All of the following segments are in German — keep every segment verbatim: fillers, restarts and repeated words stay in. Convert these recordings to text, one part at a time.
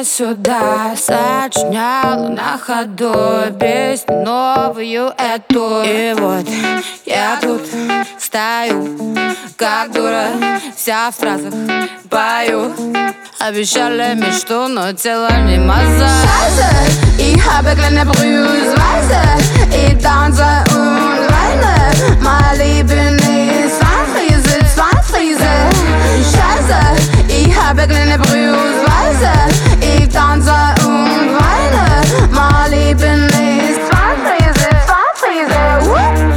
туда-сюда, сочиняла на ходу песню новую эту. И вот я тут стою, как дура, вся в стразах пою. Обещали мечту, но тело не маза. Scheiße, ich habe kleine Brühweise. Ich tanze und weine. Mein Leben ist Zwangsfriese, Zwangsfriese. Scheiße, ich habe kleine Brühweise. Ich tanze und weine. Mein Leben ist Zwangsfriese, Zwangsfriese.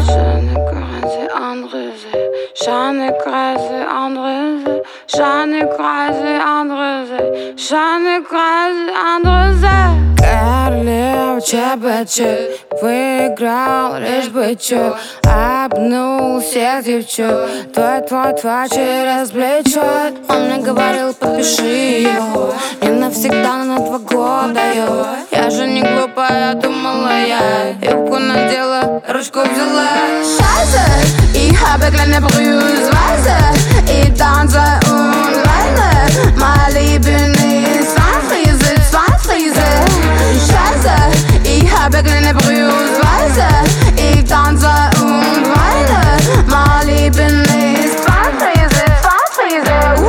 Shine crazy andere Shine crazy andere Shine crazy andere. Королева ЧБЧ выиграл лишь бы чё. Обнул всех девчонок, твой, твой, твой через плечо. Он мне говорил, подпиши его, не навсегда, но на два года его. Я же не глупая, думала я, юбку надела, ручку взяла. Scheiße, ich habe kleine Brühweise. Ich tanze und weine. Mein Leben ist Zwangsfriese, Zwangsfriese. Scheiße, ich habe kleine Brühweise. Ich tanze und weine. Mein Leben ist Zwangsfriese, Zwangsfriese.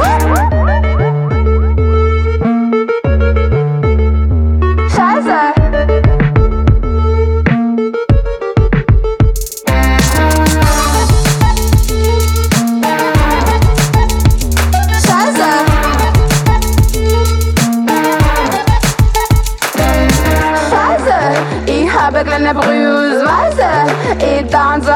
Scheiße. Ich habe kleine Brühweise, ich tanze